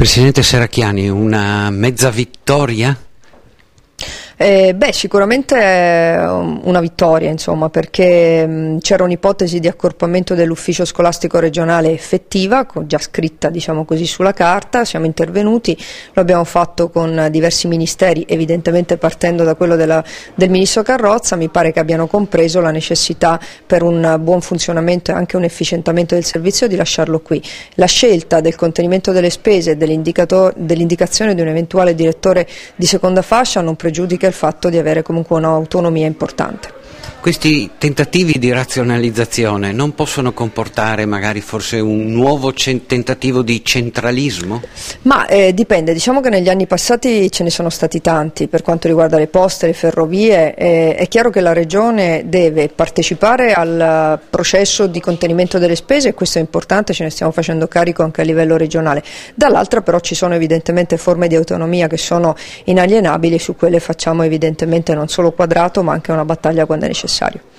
Presidente Serracchiani, una mezza vittoria? Sicuramente è una vittoria, insomma, perché c'era un'ipotesi di accorpamento dell'ufficio scolastico regionale effettiva, già scritta, diciamo così, sulla carta. Siamo intervenuti, lo abbiamo fatto con diversi ministeri, evidentemente partendo da quello del ministro Carrozza. Mi pare che abbiano compreso la necessità, per un buon funzionamento e anche un efficientamento del servizio, di lasciarlo qui. La scelta del contenimento delle spese e dell'indicazione di un eventuale direttore di seconda fascia non pregiudica il fatto di avere comunque un'autonomia importante. Questi tentativi di razionalizzazione non possono comportare magari forse un nuovo tentativo di centralismo? Ma dipende, diciamo che negli anni passati ce ne sono stati tanti. Per quanto riguarda le poste, le ferrovie, è chiaro che la Regione deve partecipare al processo di contenimento delle spese, e questo è importante, ce ne stiamo facendo carico anche a livello regionale. Dall'altra però ci sono evidentemente forme di autonomia che sono inalienabili, e su quelle facciamo evidentemente non solo quadrato ma anche una battaglia quando è necessario.